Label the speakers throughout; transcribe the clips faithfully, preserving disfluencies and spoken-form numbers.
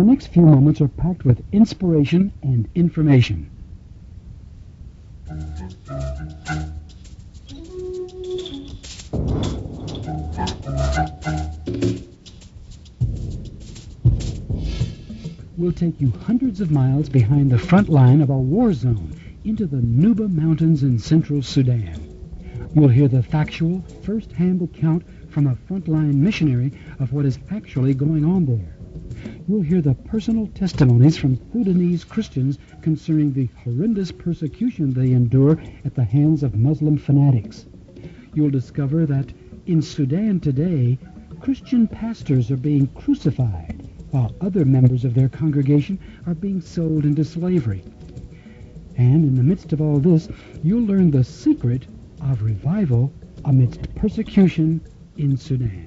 Speaker 1: The next few moments are packed with inspiration and information. We'll take you hundreds of miles behind the front line of a war zone into the Nuba Mountains in central Sudan. You'll hear the factual, first-hand account from a frontline missionary of what is actually going on there. You'll hear the personal testimonies from Sudanese Christians concerning the horrendous persecution they endure at the hands of Muslim fanatics. You'll discover that in Sudan today, Christian pastors are being crucified, while other members of their congregation are being sold into slavery. And in the midst of all this, you'll learn the secret of revival amidst persecution in Sudan.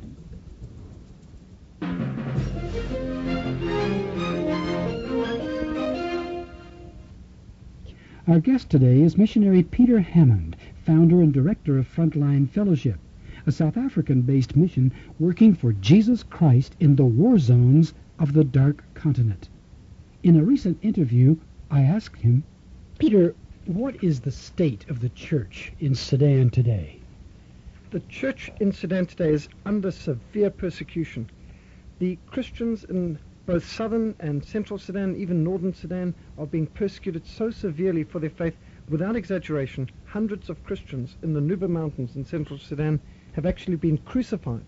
Speaker 1: Our guest today is missionary Peter Hammond, founder and director of Frontline Fellowship, a South African-based mission working for Jesus Christ in the war zones of the Dark Continent. In a recent interview, I asked him, Peter, what is the state of the church in Sudan today?
Speaker 2: The church in Sudan today is under severe persecution. The Christians in both southern and central Sudan, even northern Sudan, are being persecuted so severely for their faith. Without exaggeration, hundreds of Christians in the Nuba Mountains in central Sudan have actually been crucified.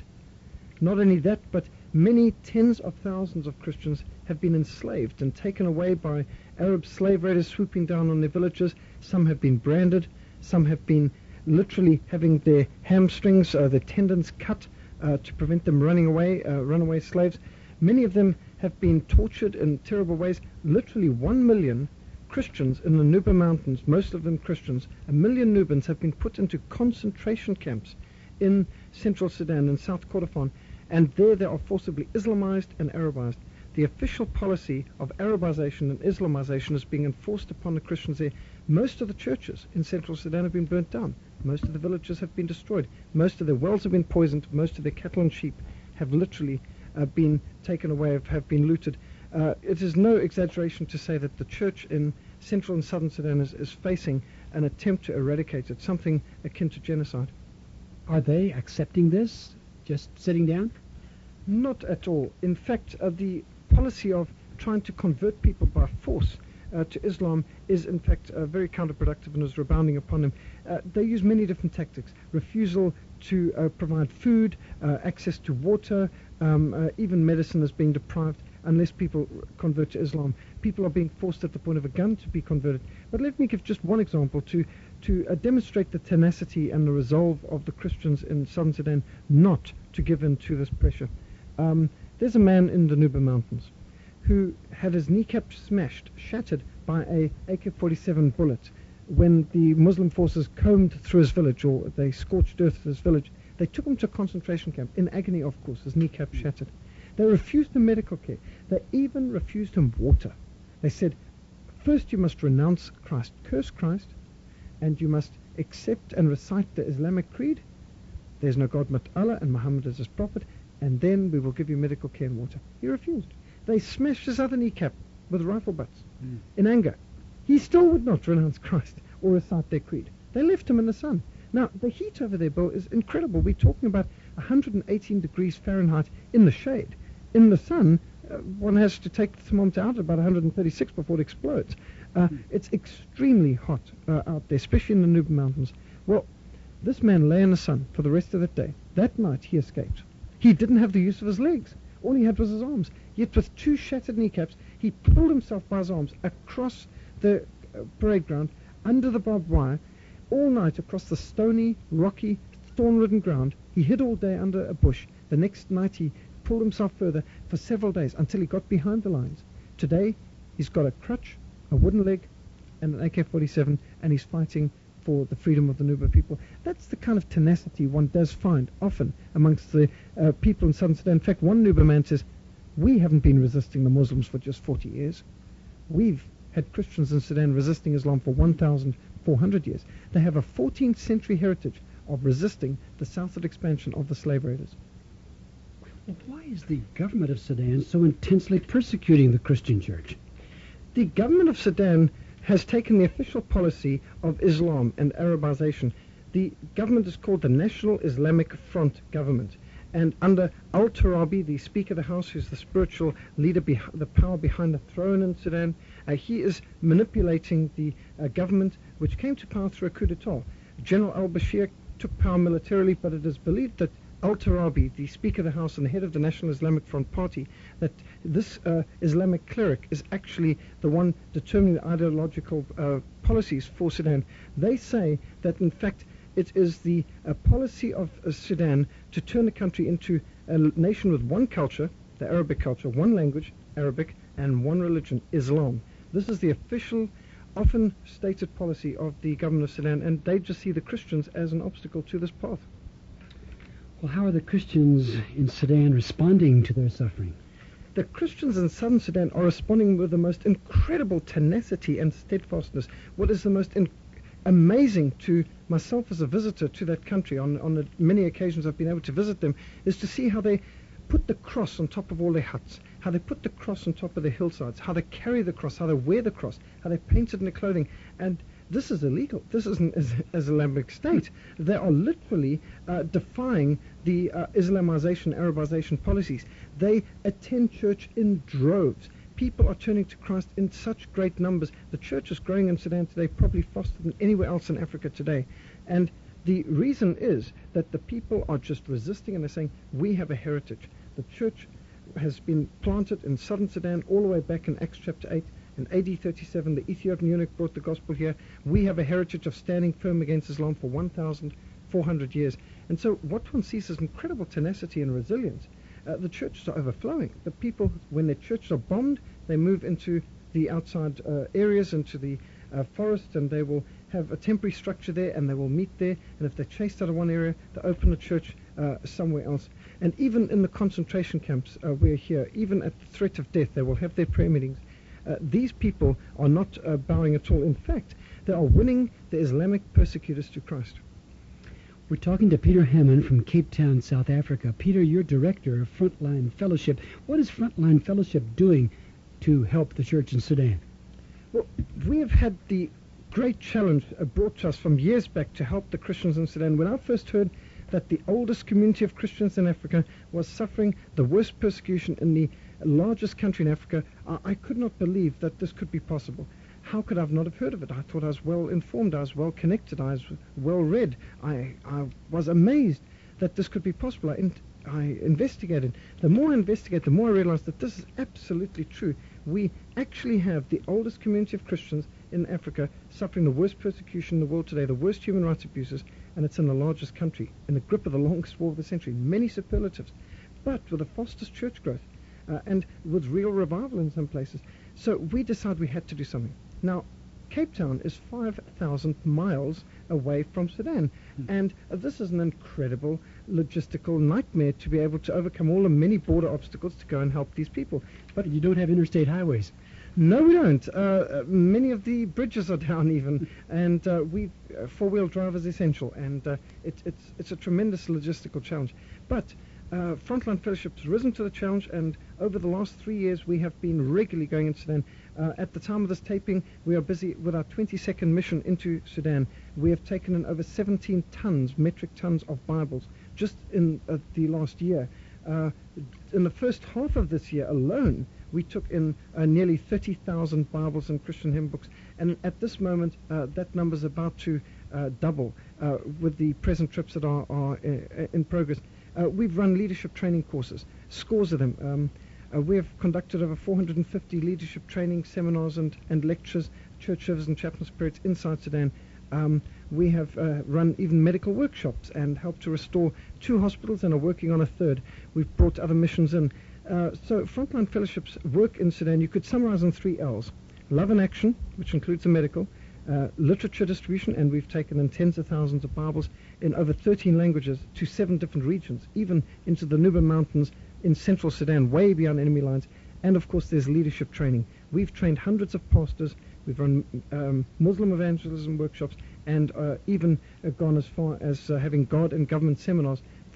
Speaker 2: Not only that, but many tens of thousands of Christians have been enslaved and taken away by Arab slave raiders swooping down on their villages. Some have been branded, some have been literally having their hamstrings, uh, their tendons cut uh, to prevent them running away, uh, runaway slaves. Many of them have been tortured in terrible ways. Literally one million Christians in the Nuba Mountains, most of them Christians, a million Nubans have been put into concentration camps in central Sudan and South Kordofan, and there they are forcibly Islamized and Arabized. The official policy of Arabization and Islamization is being enforced upon the Christians there. Most of the churches in central Sudan have been burnt down. Most of the villages have been destroyed. Most of their wells have been poisoned. Most of their cattle and sheep have literally uh, been taken away, have, have been looted. Uh, it is no exaggeration to say that the church in central and southern Sudan is, is facing an attempt to eradicate it, something akin to genocide.
Speaker 1: Are they accepting this, just sitting down?
Speaker 2: Not at all. In fact, uh, the policy of trying to convert people by force uh, to Islam is in fact uh, very counterproductive and is rebounding upon them. Uh, they use many different tactics: refusal to uh, provide food, uh, access to water, um, uh, even medicine is being deprived unless people convert to Islam. People are being forced at the point of a gun to be converted. But let me give just one example to to uh, demonstrate the tenacity and the resolve of the Christians in southern Sudan not to give in to this pressure. Um, there's a man in the Nuba Mountains who had his kneecap smashed, shattered by a A K forty-seven bullet when the Muslim forces combed through his village, or they scorched earth through his village. They took him to a concentration camp, in agony of course, his kneecap shattered. They refused him medical care. They even refused him water. They said, first you must renounce Christ, curse Christ, and you must accept and recite the Islamic creed. There's no God but Allah, and Muhammad is his prophet, and then we will give you medical care and water. He refused. They smashed his other kneecap with rifle butts mm. in anger. He still would not renounce Christ or recite their creed. They left him in the sun. Now, the heat over there, Bill, is incredible. We're talking about one hundred eighteen degrees Fahrenheit in the shade. In the sun, uh, one has to take the thermometer out at about one hundred thirty-six before it explodes. Uh, mm. It's extremely hot uh, out there, especially in the Nuba Mountains. Well, this man lay in the sun for the rest of that day. That night, he escaped. He didn't have the use of his legs. All he had was his arms. Yet with two shattered kneecaps, he pulled himself by his arms across the uh, parade ground, under the barbed wire, all night across the stony, rocky, thorn-ridden ground. He hid all day under a bush. The next night he pulled himself further for several days until he got behind the lines. Today, he's got a crutch, a wooden leg, and an A K forty-seven, and he's fighting for the freedom of the Nuba people. That's the kind of tenacity one does find often amongst the uh, people in southern Sudan. In fact, one Nuba man says, we haven't been resisting the Muslims for just forty years. We've had Christians in Sudan resisting Islam for one thousand four hundred years. They have a fourteenth century heritage of resisting the southward expansion of the slave raiders.
Speaker 1: Well, why is the government of Sudan so intensely persecuting the Christian church?
Speaker 2: The government of Sudan has taken the official policy of Islam and Arabization. The government is called the National Islamic Front government. And under Al-Turabi, the Speaker of the House, who's the spiritual leader, beh- the power behind the throne in Sudan, uh, he is manipulating the uh, government, which came to power through a coup d'etat. General al-Bashir took power militarily, but it is believed that Al-Turabi, the Speaker of the House and the head of the National Islamic Front Party, that this uh, Islamic cleric is actually the one determining the ideological uh, policies for Sudan. They say that, in fact, it is the uh, policy of uh, Sudan to turn the country into a l- nation with one culture, the Arabic culture, one language, Arabic, and one religion, Islam. This is the official, often stated policy of the government of Sudan, and they just see the Christians as an obstacle to this path.
Speaker 1: Well, how are the Christians in Sudan responding to their suffering?
Speaker 2: The Christians in southern Sudan are responding with the most incredible tenacity and steadfastness. What is the most in- amazing to myself as a visitor to that country, on, on the many occasions I've been able to visit them, is to see how they put the cross on top of all their huts, how they put the cross on top of the hillsides, how they carry the cross, how they wear the cross, how they paint it in their clothing. And this is illegal. This isn't an Islamic State. They are literally uh, defying the uh, Islamization, Arabization policies. They attend church in droves. People are turning to Christ in such great numbers. The church is growing in Sudan today, probably faster than anywhere else in Africa today. And the reason is that the people are just resisting, and they're saying, we have a heritage. The church has been planted in southern Sudan all the way back in Acts chapter eight. In A D thirty-seven, the Ethiopian eunuch brought the gospel here. We have a heritage of standing firm against Islam for one thousand four hundred years. And so what one sees is incredible tenacity and resilience. Uh, the churches are overflowing. The people, when their churches are bombed, they move into the outside uh, areas, into the uh, forest, and they will have a temporary structure there, and they will meet there. And if they're chased out of one area, they open a church uh, somewhere else. And even in the concentration camps, uh, we're here, even at the threat of death, they will have their prayer meetings. Uh, these people are not uh, bowing at all. In fact, they are winning the Islamic persecutors to Christ.
Speaker 1: We're talking to Peter Hammond from Cape Town, South Africa. Peter, you're director of Frontline Fellowship. What is Frontline Fellowship doing to help the church in Sudan?
Speaker 2: Well, we have had the great challenge uh, brought to us from years back to help the Christians in Sudan. When I first heard that the oldest community of Christians in Africa was suffering the worst persecution in the largest country in Africa, I, I could not believe that this could be possible. How could I have not have heard of it? I thought I was well informed, I was well connected, I was well read. I, I was amazed that this could be possible. I, in, I investigated. The more I investigate, the more I realized that this is absolutely true. We actually have the oldest community of Christians in Africa suffering the worst persecution in the world today, the worst human rights abuses, and it's in the largest country, in the grip of the longest war of the century. Many superlatives, but with the fastest church growth, uh, and with real revival in some places. So we decided we had to do something. Now, Cape Town is five thousand miles away from Sudan, mm. and uh, this is an incredible logistical nightmare to be able to overcome all the many border obstacles to go and help these people.
Speaker 1: But you don't have interstate highways.
Speaker 2: No, we don't. Uh, uh, many of the bridges are down even, and uh, we uh, four-wheel drive is essential, and uh, it, it's it's a tremendous logistical challenge. But uh, Frontline Fellowship has risen to the challenge, and over the last three years we have been regularly going into Sudan. Uh, at the time of this taping, we are busy with our twenty-second mission into Sudan. We have taken in over seventeen tons, metric tons of Bibles just in uh, the last year. Uh, in the first half of this year alone, we took in uh, nearly thirty thousand Bibles and Christian hymn books, and at this moment uh, that number is about to uh, double uh, with the present trips that are, are uh, in progress. Uh, we've run leadership training courses, scores of them. Um, uh, we have conducted over four hundred fifty leadership training seminars and, and lectures, church services and chaplain spirits inside Sudan. Um, we have uh, run even medical workshops and helped to restore two hospitals and are working on a third. We've brought other missions in. Uh, so Frontline Fellowship's work in Sudan you could summarize in three L's. Love and action, which includes the medical, uh, literature distribution, and we've taken in tens of thousands of Bibles in over thirteen languages to seven different regions, even into the Nuba Mountains in central Sudan, way beyond enemy lines. And of course there's leadership training. We've trained hundreds of pastors, we've run um, Muslim evangelism workshops, and uh, even uh, gone as far as uh, having God and government seminars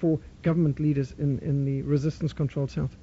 Speaker 2: for government leaders in, in the resistance-controlled South.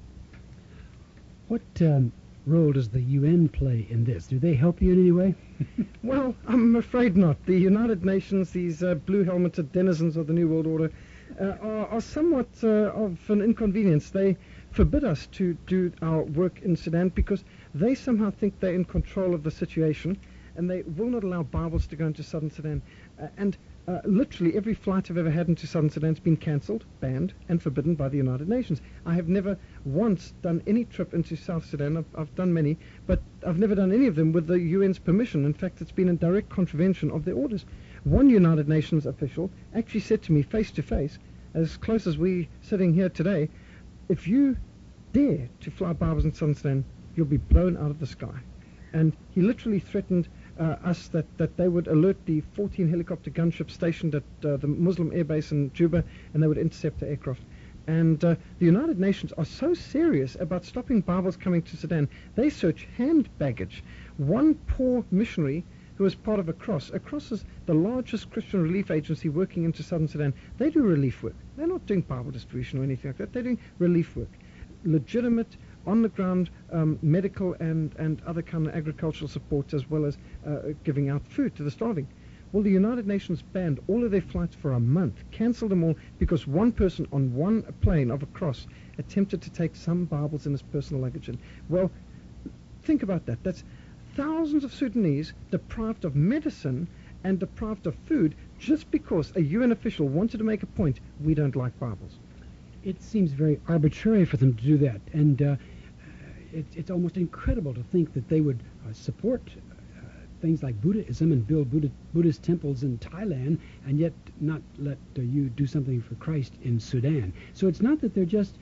Speaker 1: What um, role does the U N play in this? Do they help you in any way?
Speaker 2: Well, I'm afraid not. The United Nations, these uh, blue-helmeted denizens of the New World Order, uh, are, are somewhat uh, of an inconvenience. They forbid us to do our work in Sudan because they somehow think they're in control of the situation, and they will not allow Bibles to go into southern Sudan. Uh, and uh, literally every flight I've ever had into southern Sudan has been cancelled, banned, and forbidden by the United Nations. I have never once done any trip into South Sudan. I've, I've done many, but I've never done any of them with the U N's permission. In fact, it's been in direct contravention of their orders. One United Nations official actually said to me face to face, as close as we sitting here today, if you dare to fly Bibles in southern Sudan, you'll be blown out of the sky. And he literally threatened uh, us that, that they would alert the fourteen helicopter gunships stationed at uh, the Muslim airbase in Juba, and they would intercept the aircraft. And uh, the United Nations are so serious about stopping Bibles coming to Sudan, they search hand baggage. One poor missionary who is part of a cross. A cross is the largest Christian relief agency working into southern Sudan. They do relief work. They're not doing Bible distribution or anything like that. They're doing relief work. Legitimate, on-the-ground um, medical and, and other kind of agricultural support, as well as uh, giving out food to the starving. Well, the United Nations banned all of their flights for a month, cancelled them all, because one person on one plane of a cross attempted to take some Bibles in his personal luggage. And, well, think about that. That's thousands of Sudanese deprived of medicine and deprived of food just because a U N official wanted to make a point, we don't like Bibles.
Speaker 1: It seems very arbitrary for them to do that, and uh, it, it's almost incredible to think that they would uh, support uh, things like Buddhism and build Buddha, Buddhist temples in Thailand, and yet not let uh, you do something for Christ in Sudan. So it's not that they're just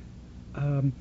Speaker 1: um,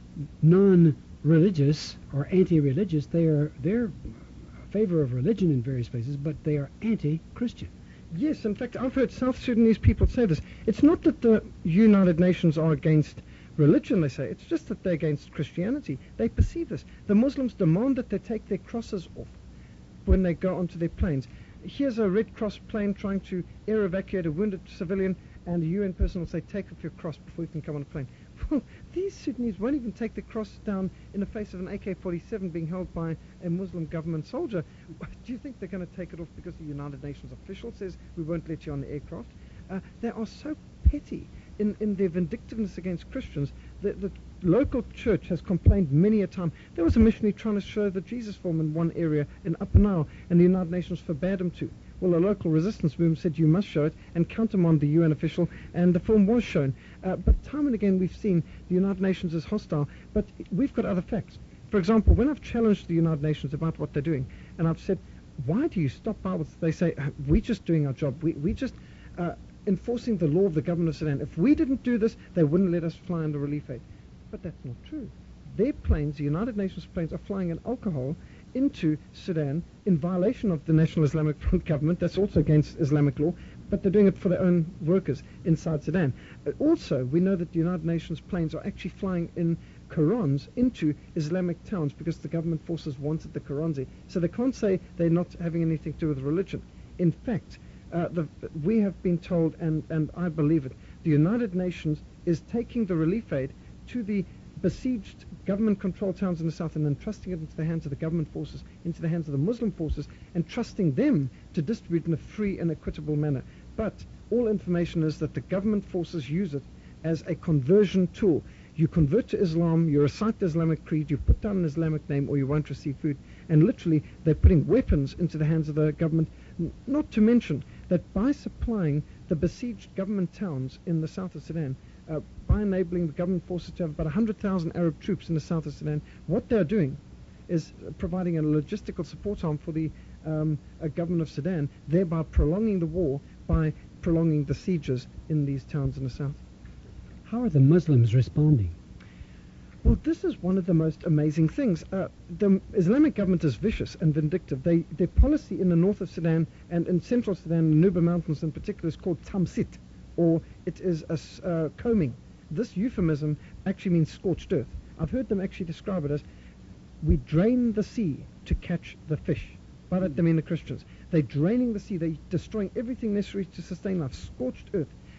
Speaker 1: non-religious or anti-religious. They are they're in favor of religion in various places, but they are anti-Christian.
Speaker 2: Yes, in fact, I've heard South Sudanese people say this. It's not that the United Nations are against religion, they say. It's just that they're against Christianity. They perceive this. The Muslims demand that they take their crosses off when they go onto their planes. Here's a Red Cross plane trying to air evacuate a wounded civilian, and a U N person will say, take off your cross before you can come on a plane. Well, these Sudanese won't even take the cross down in the face of an A K forty-seven being held by a Muslim government soldier. Do you think they're going to take it off because the United Nations official says we won't let you on the aircraft? Uh, they are so petty in, in their vindictiveness against Christians. The, the local church has complained many a time. There was a missionary trying to show the Jesus film in one area in Upper Nile, and the United Nations forbade him to. Well, the local resistance movement said you must show it and countermand the U N official, and the film was shown. Uh, but time and again we've seen the United Nations is hostile, but we've got other facts. For example, when I've challenged the United Nations about what they're doing, and I've said, why do you stop Bibles? They say, we're just doing our job. We, we just uh, enforcing the law of the government of Sudan. If we didn't do this, they wouldn't let us fly under relief aid. But that's not true. Their planes, the United Nations planes, are flying in alcohol into Sudan in violation of the National Islamic Front government. That's also against Islamic law, but they're doing it for their own workers inside Sudan. Uh, also, we know that the United Nations planes are actually flying in Qurans into Islamic towns because the government forces wanted the Qurans there. So they can't say they're not having anything to do with religion. In fact, uh, the, we have been told, and, and I believe it, the United Nations is taking the relief aid to the besieged government-controlled towns in the south and then trusting it into the hands of the government forces, into the hands of the Muslim forces, and trusting them to distribute in a free and equitable manner. But all information is that the government forces use it as a conversion tool. You convert to Islam, you recite the Islamic creed, you put down an Islamic name, or you won't receive food. And literally, they're putting weapons into the hands of the government, N- not to mention that by supplying the besieged government towns in the south of Sudan, Uh, by enabling the government forces to have about one hundred thousand Arab troops in the south of Sudan, what they're doing is providing a logistical support arm for the um, uh, government of Sudan, thereby prolonging the war by prolonging the sieges in these towns in the south.
Speaker 1: How are the Muslims responding?
Speaker 2: Well, this is one of the most amazing things. Uh, the Islamic government is vicious and vindictive. They, their policy in the north of Sudan and in central Sudan, the Nuba Mountains in particular, is called tamsit, or it is a uh, combing. This euphemism actually means scorched earth. I've heard them actually describe it as, we drain the sea to catch the fish. By that they mean the Christians. They're draining the sea. They're destroying everything necessary to sustain life. Scorched earth.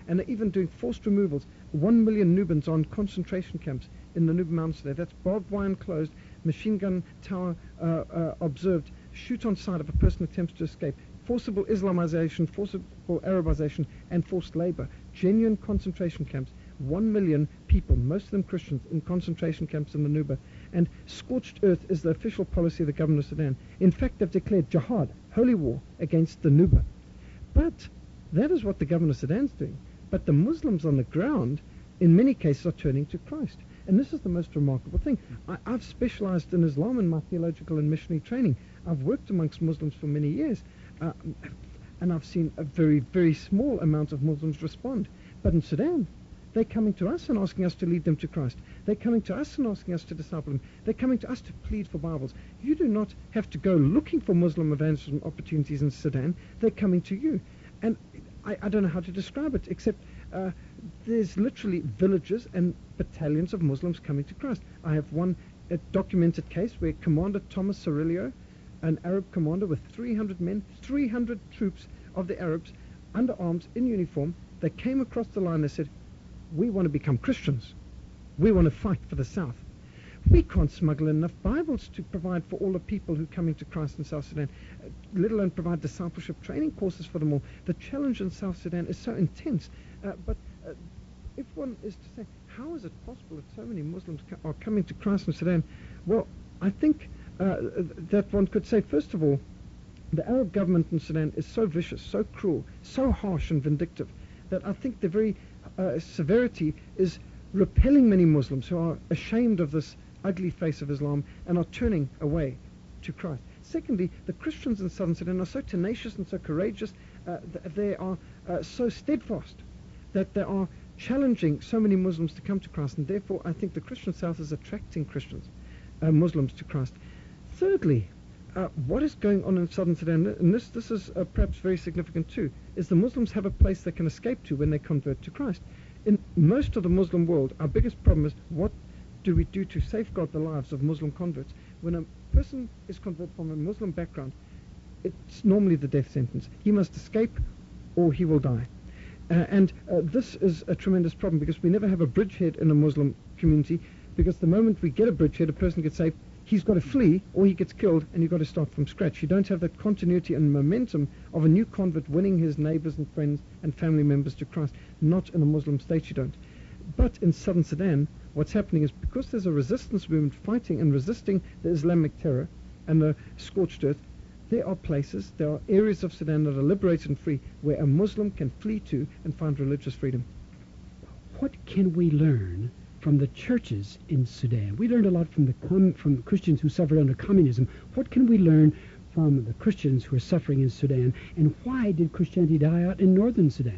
Speaker 2: and are even doing forced removals. One million Nubans are in concentration camps in the Nuba Mountains there. That's barbed wire enclosed, machine gun tower uh, uh, observed, shoot on sight if a person attempts to escape, forcible Islamization, forcible Arabization, and forced labor. Genuine concentration camps. One million people, most of them Christians, in concentration camps in the Nuba. And scorched earth is the official policy of the government of Sudan. In fact, they've declared jihad, holy war, against the Nuba. But that is what the government of Sudan is doing. But the Muslims on the ground, in many cases, are turning to Christ. And this is the most remarkable thing. I, I've specialized in Islam in my theological and missionary training. I've worked amongst Muslims for many years. Uh, and I've seen a very, very small amount of Muslims respond. But in Sudan, they're coming to us and asking us to lead them to Christ. They're coming to us and asking us to disciple them. They're coming to us to plead for Bibles. You do not have to go looking for Muslim evangelism opportunities in Sudan. They're coming to you. And I, I don't know how to describe it, except uh, there's literally villages and battalions of Muslims coming to Christ. I have one a documented case where Commander Thomas Cirillo, an Arab commander with three hundred men, three hundred troops of the Arabs, under arms, in uniform, they came across the line. They said, we want to become Christians. We want to fight for the South. We can't smuggle enough Bibles to provide for all the people who come into Christ in South Sudan, uh, let alone provide discipleship training courses for them all. The challenge in South Sudan is so intense. Uh, but uh, if one is to say, how is it possible that so many Muslims co- are coming to Christ in Sudan? Well, I think uh, that one could say, first of all, the Arab government in Sudan is so vicious, so cruel, so harsh and vindictive, that I think the very uh, severity is repelling many Muslims who are ashamed of this ugly face of Islam and are turning away to Christ. Secondly, the Christians in southern Sudan are so tenacious and so courageous, uh, th- they are uh, so steadfast that they are challenging so many Muslims to come to Christ, and therefore I think the Christian South is attracting Christians, uh, Muslims to Christ. Thirdly, uh, what is going on in southern Sudan, and this, this is uh, perhaps very significant too, is the Muslims have a place they can escape to when they convert to Christ. In most of the Muslim world, our biggest problem is what do we do to safeguard the lives of Muslim converts? When a person is converted from a Muslim background, it's normally the death sentence. He must escape or he will die. Uh, and uh, this is a tremendous problem because we never have a bridgehead in a Muslim community, because the moment we get a bridgehead, a person gets saved, he's got to flee or he gets killed, and you've got to start from scratch. You don't have that continuity and momentum of a new convert winning his neighbors and friends and family members to Christ. Not in a Muslim state, you don't. But in southern Sudan, what's happening is because there's a resistance movement fighting and resisting the Islamic terror and the scorched earth, there are places, there are areas of Sudan that are liberated and free where a Muslim can flee to and find religious freedom.
Speaker 1: What can we learn from the churches in Sudan? We learned a lot from the com- from Christians who suffered under communism. What can we learn from the Christians who are suffering in Sudan, and why did Christianity die out in northern Sudan?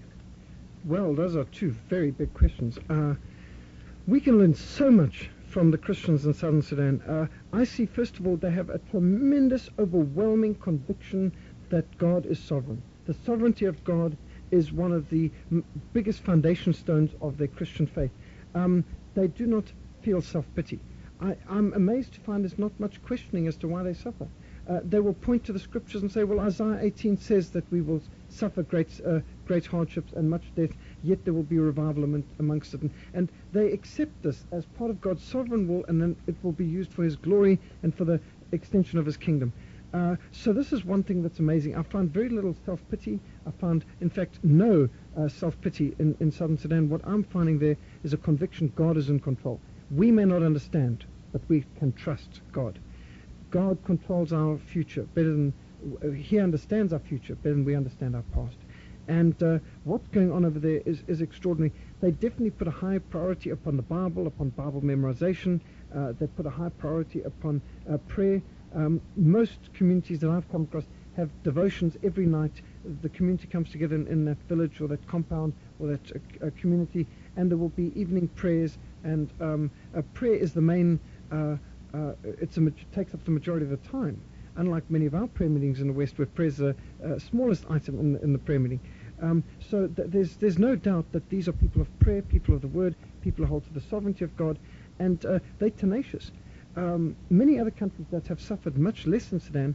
Speaker 2: Well, those are two very big questions. Uh, we can learn so much from the Christians in southern Sudan. Uh, I see, first of all, they have a tremendous, overwhelming conviction that God is sovereign. The sovereignty of God is one of the m- biggest foundation stones of their Christian faith. Um, they do not feel self-pity. I, I'm amazed to find there's not much questioning as to why they suffer. Uh, they will point to the scriptures and say, well, Isaiah eighteen says that we will suffer great uh, great hardships and much death, yet there will be a revival among, amongst it. And, and they accept this as part of God's sovereign will, and then it will be used for his glory and for the extension of his kingdom. Uh, so this is one thing that's amazing. I find very little self-pity. I find, in fact, no uh, self-pity in, in southern Sudan. What I'm finding there is a conviction God is in control. We may not understand, but we can trust God. God controls our future better than, uh, he understands our future better than we understand our past. And uh, what's going on over there is, is extraordinary. They definitely put a high priority upon the Bible, upon Bible memorization. Uh, they put a high priority upon uh, prayer. Um, most communities that I've come across have devotions every night. The community comes together in, in that village or that compound or that uh, uh, community, and there will be evening prayers. And um, uh, prayer is the main. Uh, uh, it's a, takes up the majority of the time. Unlike many of our prayer meetings in the West, where prayer is the uh, smallest item in the, in the prayer meeting. Um, so th- there's there's no doubt that these are people of prayer, people of the Word, people who hold to the sovereignty of God, and uh, they're tenacious. Um, many other countries that have suffered much less than Sudan,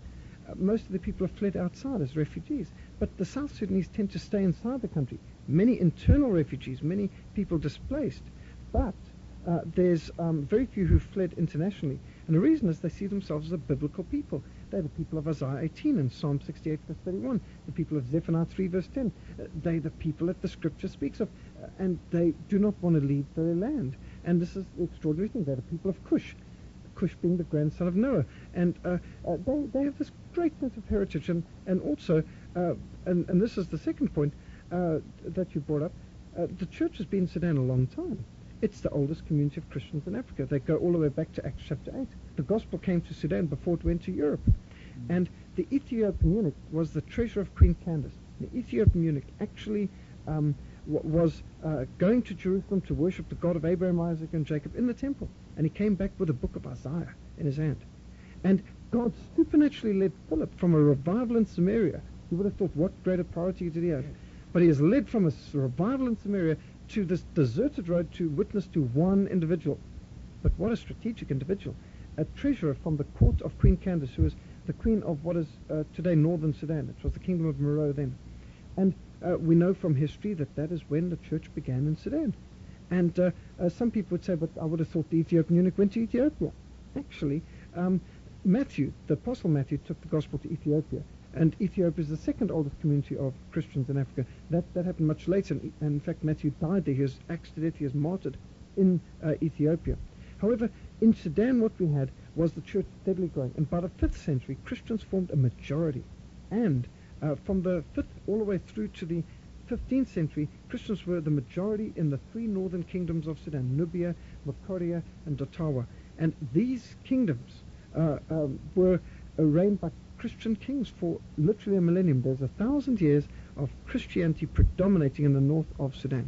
Speaker 2: uh, most of the people have fled outside as refugees. But the South Sudanese tend to stay inside the country. Many internal refugees, many people displaced, but uh, there's um, very few who fled internationally. And the reason is they see themselves as a biblical people. They're the people of Isaiah eighteen and Psalm sixty-eight verse thirty-one, the people of Zephaniah three verse ten. Uh, they're the people that the scripture speaks of, uh, and they do not want to leave their land. And this is the extraordinary thing. They're the people of Cush, Cush being the grandson of Noah. And uh, uh, they, they have this great sense of heritage, and, and also, uh, and, and this is the second point uh, that you brought up, uh, the church has been in Sudan a long time. It's the oldest community of Christians in Africa. They go all the way back to Acts chapter eight. The gospel came to Sudan before it went to Europe. Mm-hmm. And the Ethiopian eunuch was the treasurer of Queen Candace. The Ethiopian eunuch actually um, w- was uh, going to Jerusalem to worship the God of Abraham, Isaac, and Jacob in the temple. And he came back with a book of Isaiah in his hand. And God supernaturally led Philip from a revival in Samaria. You would have thought, what greater priority did he have? But he is led from a revival in Samaria to this deserted road to witness to one individual. But what a strategic individual. A treasurer from the court of Queen Candace, who is the queen of what is uh, today northern Sudan. It was the kingdom of Meroe then. And uh, we know from history that that is when the church began in Sudan. And uh, uh, some people would say, but I would have thought the Ethiopian eunuch went to Ethiopia. Actually, um, Matthew, the apostle Matthew, took the gospel to Ethiopia. And Ethiopia is the second oldest community of Christians in Africa. That that happened much later. And in fact, Matthew died there. He was axed to death. He was martyred in uh, Ethiopia. However, in Sudan, what we had was the church steadily growing. And by the fifth century, Christians formed a majority. And uh, from the fifth all the way through to the fifteenth century, Christians were the majority in the three northern kingdoms of Sudan, Nubia, Makoria, and Datawa. And these kingdoms uh, um, were uh, reigned by Christian kings for literally a millennium. There's a thousand years of Christianity predominating in the north of Sudan.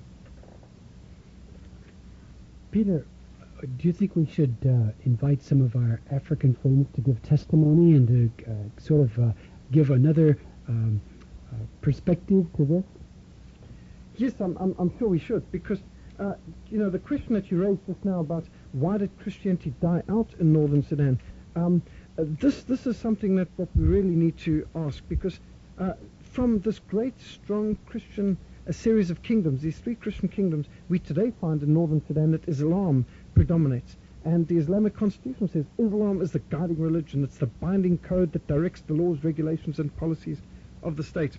Speaker 1: Peter, do you think we should uh, invite some of our African friends to give testimony and to uh, sort of uh, give another um, uh, perspective to this?
Speaker 2: Yes, I'm, I'm, I'm sure we should, because uh, you know, the question that you raised just now about why did Christianity die out in northern Sudan, um, Uh, this this is something that, that we really need to ask, because uh, from this great, strong Christian a series of kingdoms, these three Christian kingdoms, we today find in northern Sudan that Islam predominates. And the Islamic constitution says Islam is the guiding religion. It's the binding code that directs the laws, regulations, and policies of the state.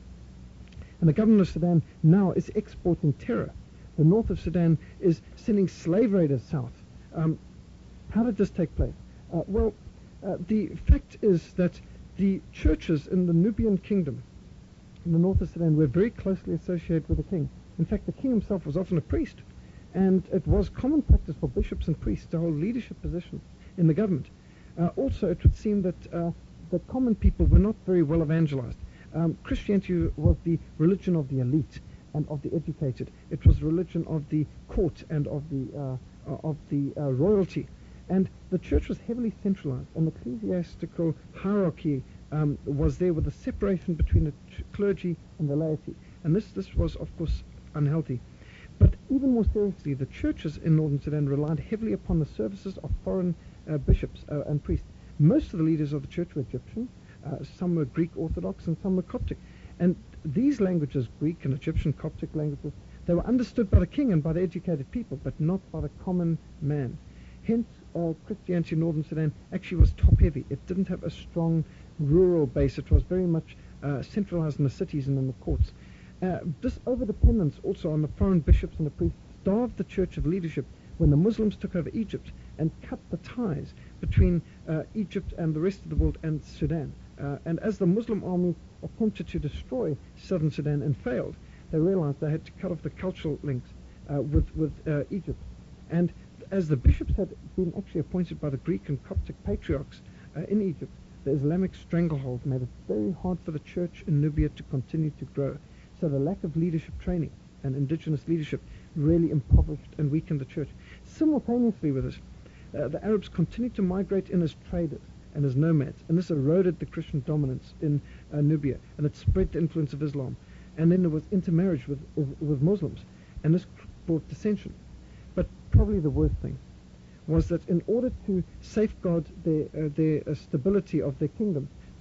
Speaker 2: And the government of Sudan now is exporting terror. The north of Sudan is sending slave raiders south. Um, how did this take place? Uh, well, Uh, the fact is that the churches in the Nubian kingdom, in the north of Sudan, were very closely associated with the king. In fact, the king himself was often a priest, and it was common practice for bishops and priests to hold leadership positions in the government. Uh, also, it would seem that uh, the common people were not very well evangelized. Um, Christianity was the religion of the elite and of the educated. It was the religion of the court and of the uh, of the uh, royalty. And the church was heavily centralized. An ecclesiastical hierarchy um, was there, with a separation between the ch- clergy and the laity. And this, this was, of course, unhealthy. But even more seriously, the churches in northern Sudan relied heavily upon the services of foreign uh, bishops uh, and priests. Most of the leaders of the church were Egyptian. Uh, some were Greek Orthodox and some were Coptic. And these languages, Greek and Egyptian Coptic languages, they were understood by the king and by the educated people, but not by the common man. Hence, uh, Christianity in northern Sudan actually was top-heavy. It didn't have a strong rural base. It was very much uh, centralized in the cities and in the courts. Uh, this overdependence also on the foreign bishops and the priests starved the church of leadership when the Muslims took over Egypt and cut the ties between uh, Egypt and the rest of the world and Sudan. Uh, and as the Muslim armies attempted to destroy southern Sudan and failed, they realized they had to cut off the cultural links uh, with, with uh, Egypt. And as the bishops had been actually appointed by the Greek and Coptic patriarchs uh, in Egypt, the Islamic stranglehold made it very hard for the church in Nubia to continue to grow. So the lack of leadership training and indigenous leadership really impoverished and weakened the church. Simultaneously with this, uh, the Arabs continued to migrate in as traders and as nomads, and this eroded the Christian dominance in uh, Nubia, and it spread the influence of Islam. And then there was intermarriage with, with Muslims, and this brought dissension. But probably the worst thing was that in order to safeguard their, uh, their uh, stability of their kingdom,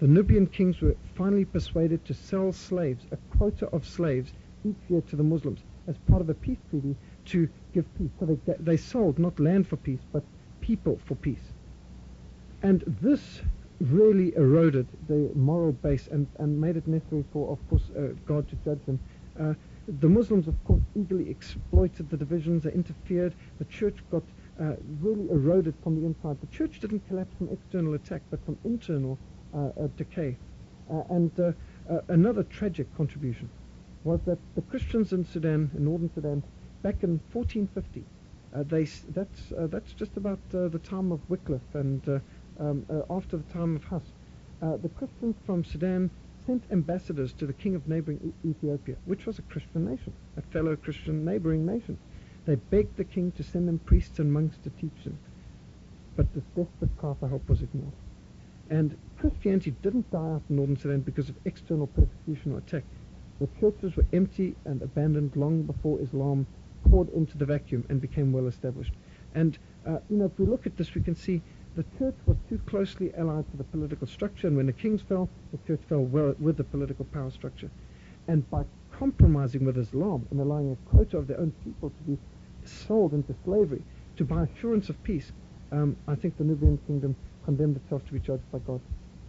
Speaker 2: the Nubian kings were finally persuaded to sell slaves, a quota of slaves, each year to the Muslims as part of a peace treaty to give peace. So they, they sold not land for peace, but people for peace. And this really eroded the moral base and, and made it necessary for, of course, uh, God to judge them. Uh, the Muslims, of course, eagerly exploited the divisions. They interfered. The church got uh, really eroded from the inside. The church didn't collapse from external attack, but from internal uh, uh, decay. Uh, and uh, uh, another tragic contribution was that the Christians in Sudan, in northern Sudan, back in fourteen fifty, uh, they that's uh, that's just about uh, the time of Wycliffe and uh, um, uh, after the time of Huss. Uh, the Christians from Sudan sent ambassadors to the king of neighboring e- Ethiopia, which was a Christian nation, a fellow Christian neighboring nation. They begged the king to send them priests and monks to teach them. But this desperate cry for help was ignored. And Christianity didn't die out in northern Sudan because of external persecution or attack. The churches were empty and abandoned long before Islam poured into the vacuum and became well established. And, uh, you know, if we look at this, we can see the church was too closely allied to the political structure, and when the kings fell, the church fell well with the political power structure. And by compromising with Islam and allowing a quota of their own people to be sold into slavery to buy assurance of peace, um, I think the Nubian kingdom condemned itself to be judged by God.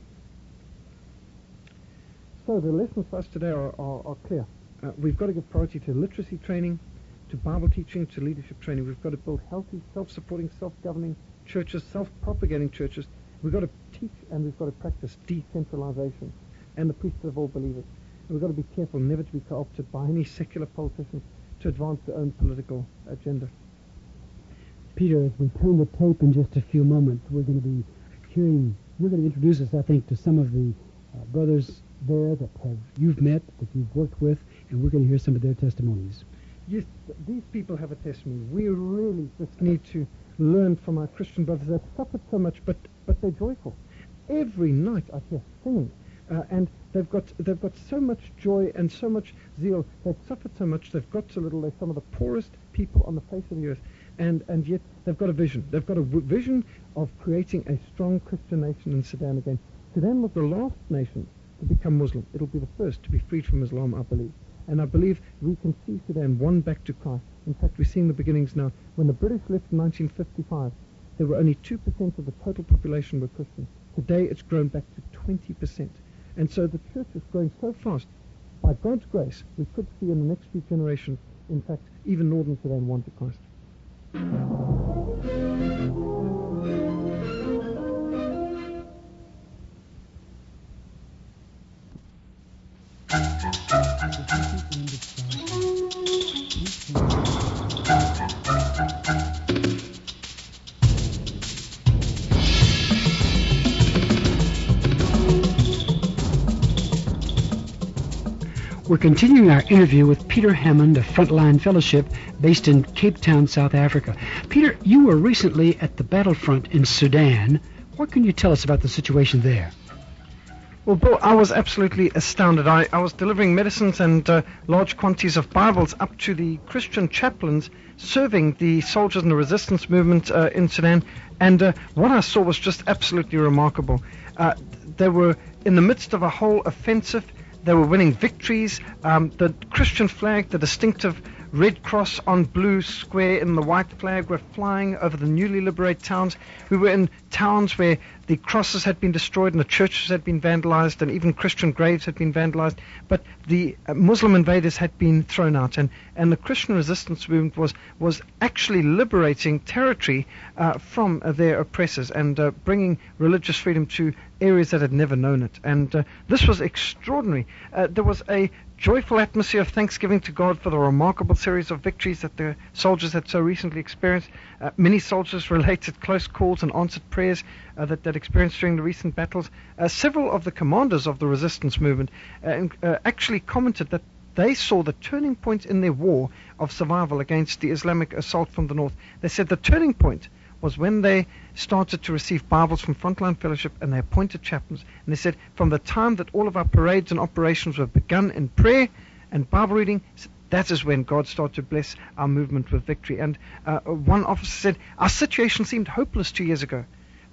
Speaker 2: So the lessons for us today are, are, are clear. Uh, we've got to give priority to literacy training, to Bible teaching, to leadership training. We've got to build healthy, self-supporting, self-governing churches, self-propagating churches. We've got to teach and we've got to practice decentralization and the priesthood of all believers. And we've got to be careful never to be co-opted by any secular politicians to advance their own political agenda.
Speaker 1: Peter, as we turn the tape in just a few moments, we're going to be hearing, you're going to introduce us, I think, to some of the uh, brothers there that have you've met, that you've worked with, and we're going to hear some of their testimonies.
Speaker 2: Yes, th- these people have a testimony. We really just need to learn from our Christian brothers that suffered so much, but but they're joyful. Every night I hear singing, uh, and they've got they've got so much joy and so much zeal. They've suffered so much. They've got so little. They're some of the poorest people on the face of the earth, and and yet they've got a vision. They've got a w- vision of creating a strong Christian nation in Sudan again. Sudan was the last nation to become Muslim. It'll be the first to be freed from Islam, I believe. And I believe we can see Sudan won back to Christ. In fact, we're seeing the beginnings now. When the British left in nineteen fifty-five, there were only two percent of the total population were Christian. Today, it's grown back to twenty percent. And so the church is growing so fast. By God's grace, we could see in the next few generations, in fact, even northern Sudan won to Christ.
Speaker 1: We're continuing our interview with Peter Hammond of Frontline Fellowship based in Cape Town, South Africa. Peter, you were recently at the battlefront in Sudan. What can you tell us about the situation there?
Speaker 2: Well, Bill, I was absolutely astounded. I, I was delivering medicines and uh, large quantities of Bibles up to the Christian chaplains serving the soldiers in the resistance movement uh, in Sudan, and uh, what I saw was just absolutely remarkable. Uh, they were in the midst of a whole offensive. They were winning victories. Um, the Christian flag, the distinctive red cross on blue square in the white flag, were flying over the newly liberated towns. We were in towns where the crosses had been destroyed and the churches had been vandalized and even Christian graves had been vandalized. But the uh, Muslim invaders had been thrown out, and, and the Christian resistance movement was, was actually liberating territory uh, from uh, their oppressors and uh, bringing religious freedom to areas that had never known it. And uh, this was extraordinary. Uh, there was a joyful atmosphere of thanksgiving to God for the remarkable series of victories that the soldiers had so recently experienced. Uh, many soldiers related close calls and answered prayers uh, that they'd experienced during the recent battles. Uh, several of the commanders of the resistance movement uh, uh, actually commented that they saw the turning point in their war of survival against the Islamic assault from the north. They said the turning point was when they started to receive Bibles from Frontline Fellowship and they appointed chaplains. And they said from the time that all of our parades and operations were begun in prayer and Bible reading, that is when God started to bless our movement with victory. And uh, one officer said, our situation seemed hopeless two years ago.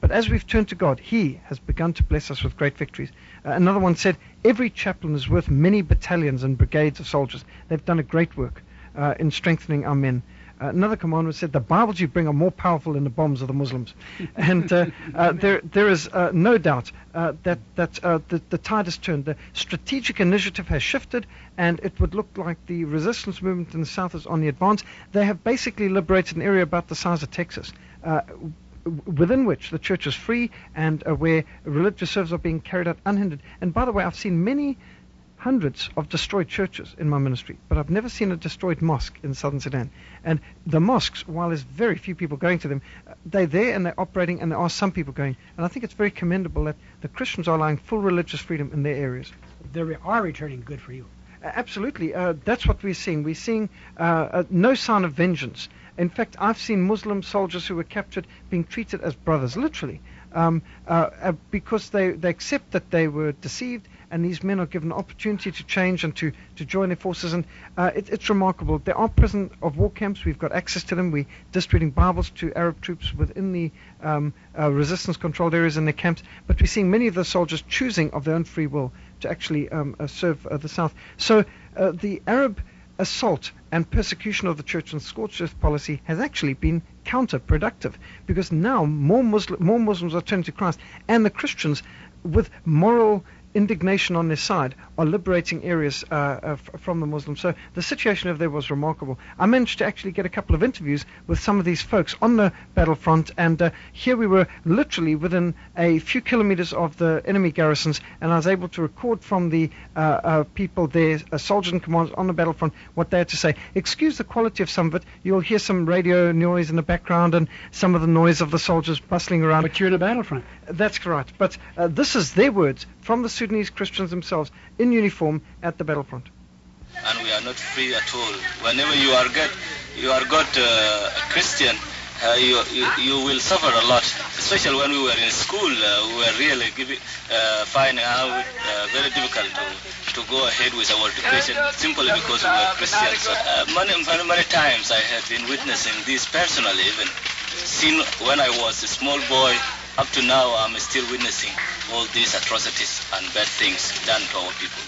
Speaker 2: But as we've turned to God, He has begun to bless us with great victories. Uh, another one said, every chaplain is worth many battalions and brigades of soldiers. They've done a great work uh, in strengthening our men. Uh, another commander said, the Bibles you bring are more powerful than the bombs of the Muslims. And uh, uh, there, there is uh, no doubt uh, that, that uh, the, the tide has turned. The strategic initiative has shifted, and it would look like the resistance movement in the south is on the advance. They have basically liberated an area about the size of Texas, uh, within which the church is free and uh, where religious services are being carried out unhindered. And by the way, I've seen many hundreds of destroyed churches in my ministry, but I've never seen a destroyed mosque in southern Sudan. And the mosques, while there's very few people going to them, they're there and they're operating, and there are some people going. And I think it's very commendable that the Christians are allowing full religious freedom in their areas.
Speaker 1: They are returning. Good for you.
Speaker 2: Uh, absolutely. Uh, that's what we're seeing. We're seeing uh, uh, no sign of vengeance. In fact, I've seen Muslim soldiers who were captured being treated as brothers, literally, um, uh, uh, because they, they accept that they were deceived, and these men are given an opportunity to change and to, to join their forces. And uh, it, it's remarkable. There are prison of war camps. We've got access to them. We're distributing Bibles to Arab troops within the um, uh, resistance-controlled areas in their camps. But we're seeing many of the soldiers choosing of their own free will to actually um, uh, serve uh, the South. So uh, the Arab assault and persecution of the church and scorched earth policy has actually been counterproductive, because now more Muslim, more Muslims are turning to Christ, and the Christians, with moral indignation on their side, are liberating areas uh, uh, f- from the Muslims. So the situation over there was remarkable. I managed to actually get a couple of interviews with some of these folks on the battlefront, and uh, here we were literally within a few kilometers of the enemy garrisons, and I was able to record from the uh, uh, people there, uh, soldiers and commanders on the battlefront, what they had to say. Excuse the quality of some of it. You'll hear some radio noise in the background and some of the noise of the soldiers bustling around.
Speaker 1: But you're in a battlefront.
Speaker 2: That's correct. But uh, this is their words from the Sudanese Christians themselves in uniform at the battlefront.
Speaker 3: And we are not free at all. Whenever you are get, you are got uh, a Christian, uh, you, you you will suffer a lot. Especially when we were in school, uh, we were really giving, uh, finding out uh, very difficult to to go ahead with our education simply because we were Christians. Uh, many, many many times I have been witnessing this personally, even seen when I was a small boy. Up to now, I'm still witnessing all these atrocities and bad things done to our people.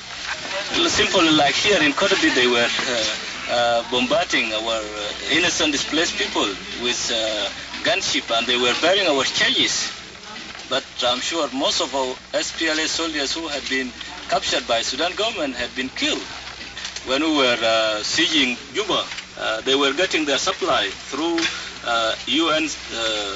Speaker 3: Simply like here in Kotobi, they were uh, uh, bombarding our uh, innocent displaced people with uh, gunship, and they were burying our churches. But I'm sure most of our S P L A soldiers who had been captured by Sudan government had been killed. When we were uh, sieging Juba, uh, they were getting their supply through uh, U N's uh,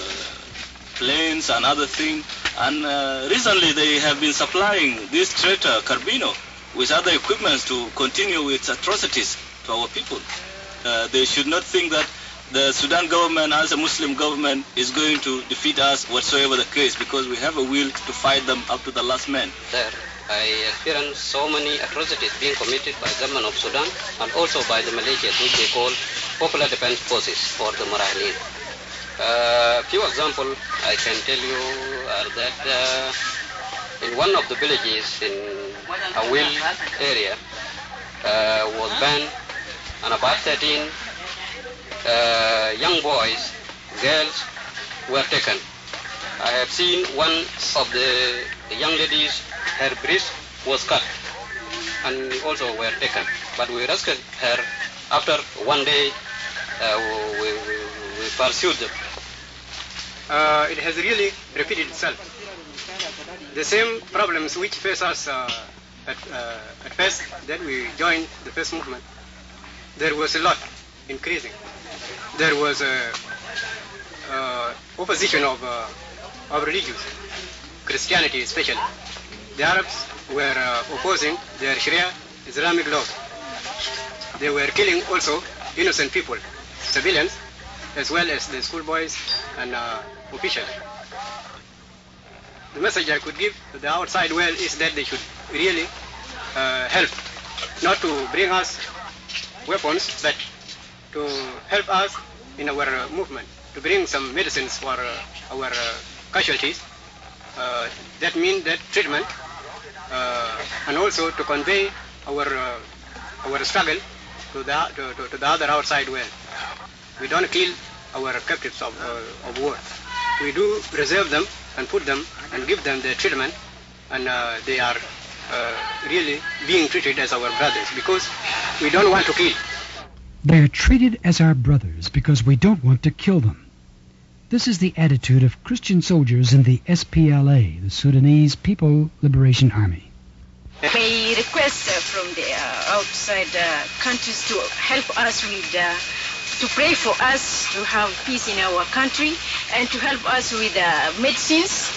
Speaker 3: planes and other things, and uh, recently they have been supplying this traitor Carbino with other equipment to continue with atrocities to our people. Uh, they should not think that the Sudan government, as a Muslim government, is going to defeat us whatsoever the case, because we have a will to fight them up to the last man.
Speaker 4: There, I experienced so many atrocities being committed by the government of Sudan and also by the militias, which they call Popular Defense Forces, or the Marahalin. A uh, few examples I can tell you are that uh, in one of the villages in Awil area uh, was banned, and about thirteen uh, young boys, girls were taken. I have seen one of the young ladies, her breast was cut and also were taken, but we rescued her after one day. Uh, we, we, we pursued them.
Speaker 5: Uh, it has really repeated itself. The same problems which face us uh, at, uh, at first, that we joined the first movement, there was a lot increasing. There was a uh, opposition of, uh, of religions, Christianity especially. The Arabs were uh, opposing their Sharia Islamic laws. They were killing also innocent people, civilians, as well as the schoolboys and uh, officials. The message I could give to the outside world is that they should really uh, help, not to bring us weapons, but to help us in our uh, movement, to bring some medicines for uh, our uh, casualties. Uh, that means that treatment, uh, and also to convey our uh, our struggle to the to, to, to the other outside world. We don't kill our captives of, uh, of war. We do preserve them and put them and give them the treatment, and uh, they are uh, really being treated as our brothers because we don't want to kill.
Speaker 1: They're treated as our brothers because we don't want to kill them. This is the attitude of Christian soldiers in the S P L A, the Sudanese People Liberation Army.
Speaker 6: We request uh, from the uh, outside uh, countries to help us with, uh, to pray for us to have peace in our country and to help us with uh, medicines.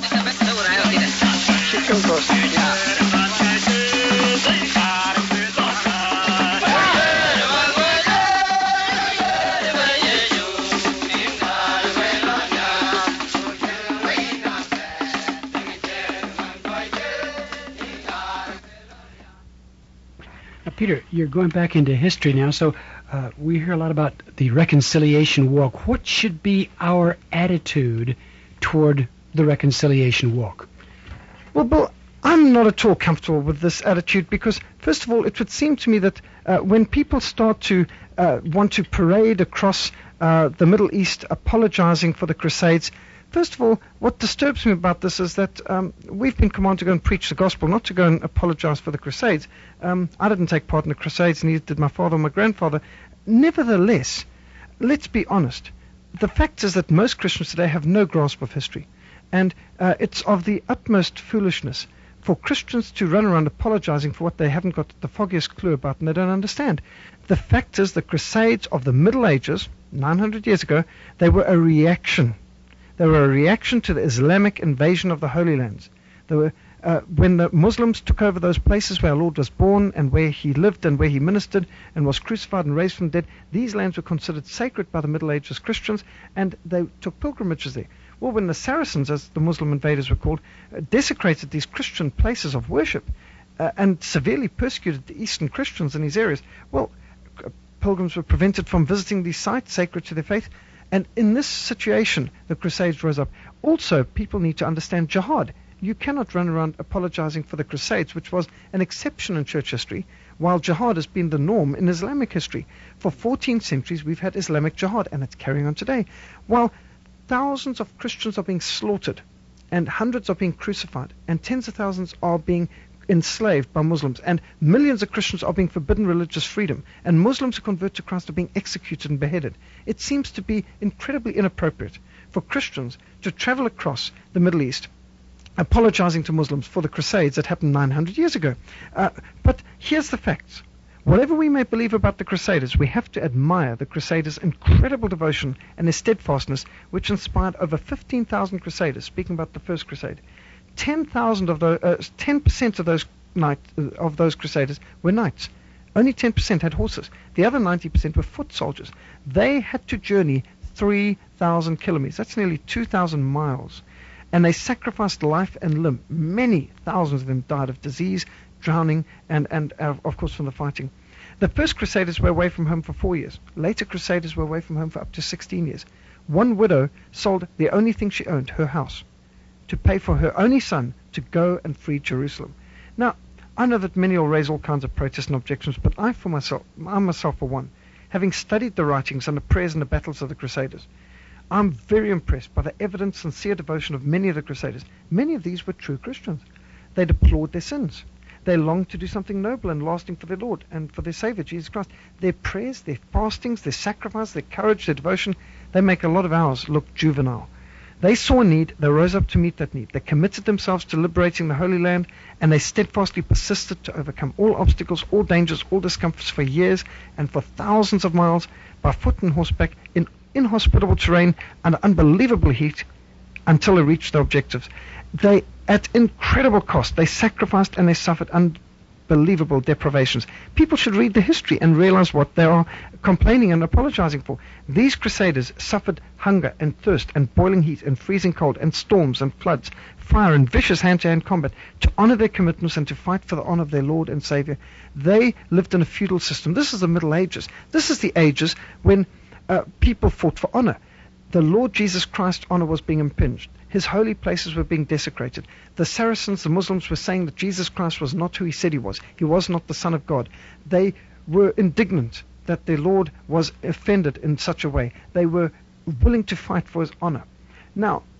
Speaker 1: Peter, you're going back into history now, so uh, we hear a lot about the reconciliation walk. What should be our attitude toward the reconciliation walk?
Speaker 2: Well, Bill, I'm not at all comfortable with this attitude because, first of all, it would seem to me that uh, when people start to uh, want to parade across uh, the Middle East apologizing for the Crusades, first of all, what disturbs me about this is that um, we've been commanded to go and preach the gospel, not to go and apologize for the Crusades. Um, I didn't take part in the Crusades, neither did my father or my grandfather. Nevertheless, let's be honest. The fact is that most Christians today have no grasp of history. And uh, it's of the utmost foolishness for Christians to run around apologizing for what they haven't got the foggiest clue about and they don't understand. The fact is the Crusades of the Middle Ages, nine hundred years ago, they were a reaction. They were a reaction to the Islamic invasion of the Holy Lands. They were, uh, when the Muslims took over those places where our Lord was born and where he lived and where he ministered and was crucified and raised from the dead, these lands were considered sacred by the Middle Ages Christians, and they took pilgrimages there. Well, when the Saracens, as the Muslim invaders were called, uh, desecrated these Christian places of worship uh, and severely persecuted the Eastern Christians in these areas, well, uh, pilgrims were prevented from visiting these sites sacred to their faith. And in this situation, the Crusades rose up. Also, people need to understand jihad. You cannot run around apologizing for the Crusades, which was an exception in church history, while jihad has been the norm in Islamic history. For fourteen centuries, we've had Islamic jihad, and it's carrying on today. While thousands of Christians are being slaughtered, and hundreds are being crucified, and tens of thousands are being enslaved by Muslims, and millions of Christians are being forbidden religious freedom, and Muslims who convert to Christ are being executed and beheaded. It seems to be incredibly inappropriate for Christians to travel across the Middle East apologizing to Muslims for the Crusades that happened nine hundred years ago. Uh, but here's the facts. Whatever we may believe about the Crusaders, we have to admire the Crusaders' incredible devotion and their steadfastness, which inspired over fifteen thousand Crusaders, speaking about the First Crusade. ten thousand of those, uh, ten percent of those knight, uh, of those Crusaders were knights. Only ten percent had horses. The other ninety percent were foot soldiers. They had to journey three thousand kilometers. That's nearly two thousand miles. And they sacrificed life and limb. Many thousands of them died of disease, drowning, and, and uh, of course from the fighting. The first Crusaders were away from home for four years. Later Crusaders were away from home for up to sixteen years. One widow sold the only thing she owned, her house, to pay for her only son to go and free Jerusalem. Now, I know that many will raise all kinds of protests and objections, but I for myself, I myself for one, having studied the writings and the prayers and the battles of the Crusaders, I'm very impressed by the evident, sincere devotion of many of the Crusaders. Many of these were true Christians. They deplored their sins. They longed to do something noble and lasting for their Lord and for their Savior, Jesus Christ. Their prayers, their fastings, their sacrifice, their courage, their devotion, they make a lot of ours look juvenile. They saw a need, they rose up to meet that need. They committed themselves to liberating the Holy Land, and they steadfastly persisted to overcome all obstacles, all dangers, all discomforts for years and for thousands of miles by foot and horseback in inhospitable terrain under unbelievable heat until they reached their objectives. They, at incredible cost, they sacrificed and they suffered unbelievable deprivations. People should read the history and realize what they are complaining and apologizing for. These Crusaders suffered hunger and thirst and boiling heat and freezing cold and storms and floods, fire and vicious hand-to-hand combat to honor their commitments and to fight for the honor of their Lord and Savior. They lived in a feudal system. This is the Middle Ages. This is the ages when uh, people fought for honor. The Lord Jesus Christ's honor was being impinged. His holy places were being desecrated. The Saracens, the Muslims, were saying that Jesus Christ was not who he said he was. He was not the Son of God. They were indignant that their Lord was offended in such a way. They were willing to fight for his honor. Now,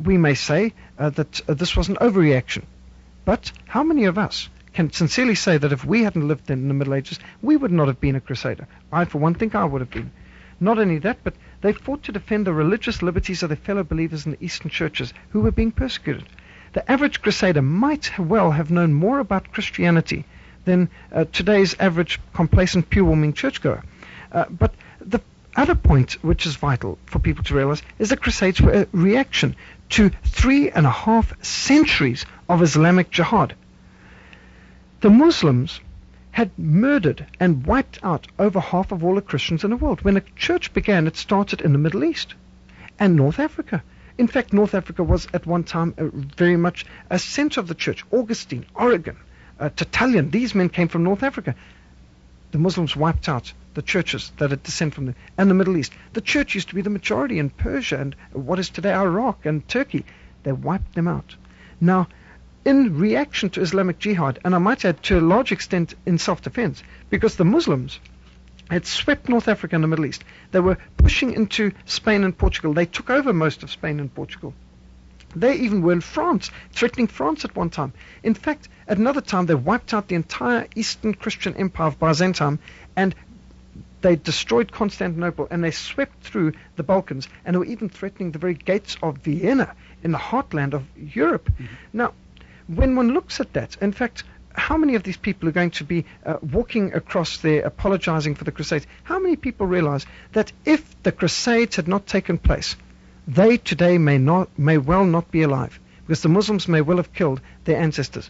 Speaker 2: we may say uh, that uh, this was an overreaction. But how many of us can sincerely say that if we hadn't lived in the Middle Ages, we would not have been a crusader? I, for one, think I would have been. Not only that, but they fought to defend the religious liberties of their fellow believers in the Eastern churches who were being persecuted. The average crusader might well have known more about Christianity than uh, today's average complacent pew-warming churchgoer. Uh, but the other point which is vital for people to realize is the Crusades were a reaction to three and a half centuries of Islamic jihad. The Muslims had murdered and wiped out over half of all the Christians in the world. When the church began, it started in the Middle East and North Africa. In fact, North Africa was at one time a, very much a center of the church. Augustine, Origen, uh, Tertullian, these men came from North Africa. The Muslims wiped out the churches that had descended from them, and the Middle East. The church used to be the majority in Persia and what is today Iraq and Turkey. They wiped them out. Now, in reaction to Islamic jihad, and I might add to a large extent in self-defense, because the Muslims had swept North Africa and the Middle East. They were pushing into Spain and Portugal. They took over most of Spain and Portugal. They even were in France, threatening France at one time. In fact, at another time, they wiped out the entire Eastern Christian empire of Byzantium, and they destroyed Constantinople, and they swept through the Balkans, and they were even threatening the very gates of Vienna in the heartland of Europe. Mm-hmm. Now, when one looks at that, in fact, how many of these people are going to be uh, walking across there apologizing for the Crusades? How many people realize that if the Crusades had not taken place, they today may not, may well not be alive, because the Muslims may well have killed their ancestors.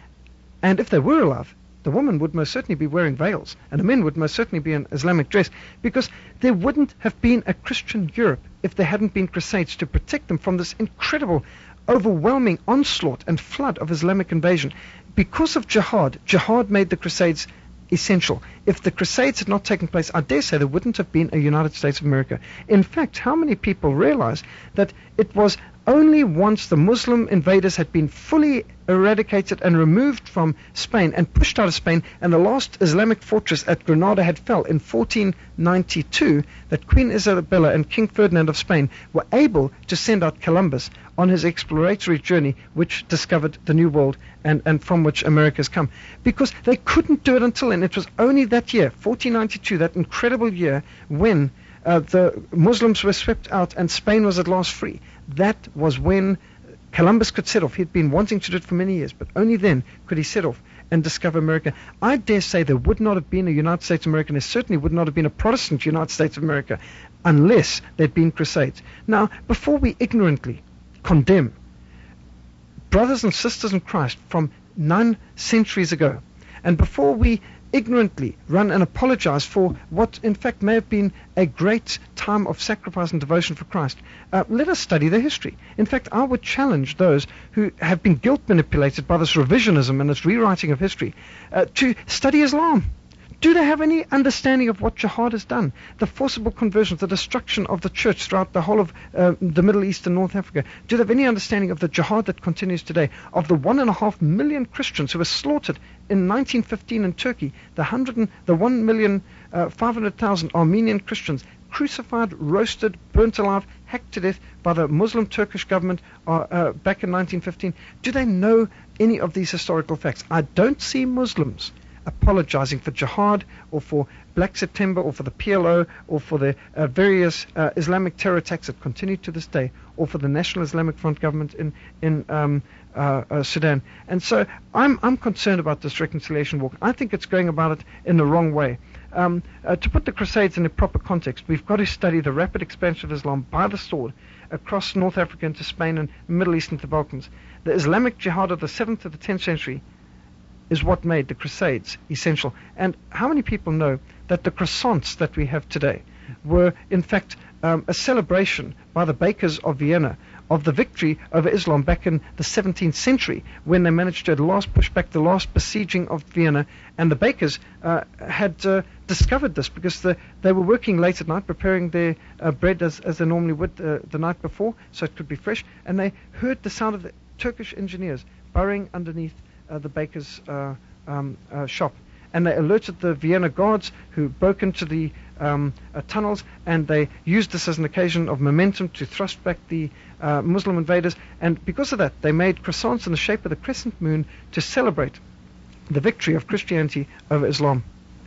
Speaker 2: And if they were alive, the women would most certainly be wearing veils, and the men would most certainly be in Islamic dress, because there wouldn't have been a Christian Europe if there hadn't been Crusades to protect them from this incredible, overwhelming onslaught and flood of Islamic invasion. Because of jihad, jihad made the Crusades essential. If the Crusades had not taken place, I dare say there wouldn't have been a United States of America. In fact, how many people realize that it was only once the Muslim invaders had been fully eradicated and removed from Spain and pushed out of Spain, and the last Islamic fortress at Granada had fell in fourteen ninety-two, that Queen Isabella and King Ferdinand of Spain were able to send out Columbus on his exploratory journey, which discovered the New World and, and from which America has come. Because they couldn't do it until then. It was only that year, fourteen ninety-two, that incredible year, when uh, the Muslims were swept out and Spain was at last free. That was when Columbus could set off. He'd been wanting to do it for many years, but only then could he set off and discover America. I dare say there would not have been a United States of America, and there certainly would not have been a Protestant United States of America unless there'd been Crusades. Now, before we ignorantly condemn brothers and sisters in Christ from nine centuries ago, and before we ignorantly run and apologize for what in fact may have been a great time of sacrifice and devotion for Christ, uh, let us study the history. In fact, I would challenge those who have been guilt manipulated by this revisionism and this rewriting of history uh, to study Islam. Do they have any understanding of what jihad has done? The forcible conversions, the destruction of the church throughout the whole of uh, the Middle East and North Africa. Do they have any understanding of the jihad that continues today? Of the one and a half million Christians who were slaughtered in nineteen fifteen in Turkey, the hundred and, the one million uh, five hundred thousand Armenian Christians crucified, roasted, burnt alive, hacked to death by the Muslim Turkish government uh, uh, back in nineteen fifteen. Do they know any of these historical facts? I don't see Muslims apologizing for jihad or for Black September or for the P L O or for the uh, various uh, Islamic terror attacks that continue to this day, or for the National Islamic Front government in in um, uh, uh, Sudan. And so I'm I'm concerned about this reconciliation walk. I think it's going about it in the wrong way. Um, uh, to put the Crusades in a proper context, we've got to study the rapid expansion of Islam by the sword across North Africa into Spain and Middle East into the Balkans. The Islamic jihad of the seventh to the tenth century is what made the Crusades essential. And how many people know that the croissants that we have today were, in fact, um, a celebration by the bakers of Vienna of the victory over Islam back in the seventeenth century, when they managed to at last push back the last besieging of Vienna. And the bakers uh, had uh, discovered this because the, they were working late at night preparing their uh, bread as, as they normally would uh, the night before, so it could be fresh. And they heard the sound of the Turkish engineers burrowing underneath Uh, the baker's uh, um, uh, shop, and they alerted the Vienna guards, who broke into the um, uh, tunnels, and they used this as an occasion of momentum to thrust back the uh, Muslim invaders. And because of that, they made croissants in the shape of the crescent moon to celebrate the victory of Christianity over Islam.